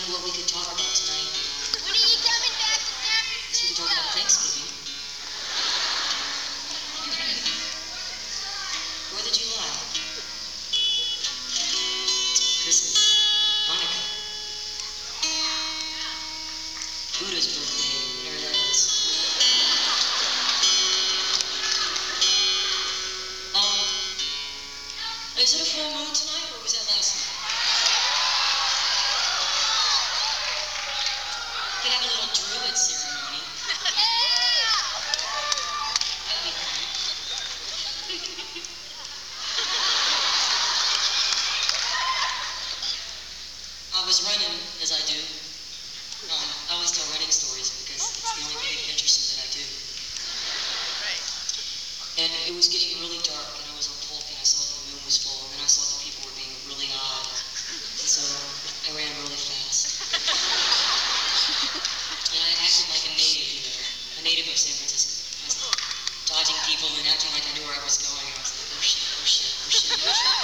what we could talk about tonight. When are you coming back to San Guess we Francisco? could talk about Thanksgiving. 4th of July. Christmas. Hanukkah. Buddha's birthday, whatever that is. Is it a full moon tonight, or was that last night? We could have a little druid ceremony. That'd be fun. I was running, as I do. I always tell running stories because it's the only thing of interest that I do. And it was getting really dark, and I was on Polk, and I saw the moon was full, and then I saw the people were being really odd. And so I ran really fast. And I acted like a native, a native of San Francisco. I was dodging people and acting like I knew where I was going. I was like, oh shit, oh shit, oh shit, oh shit.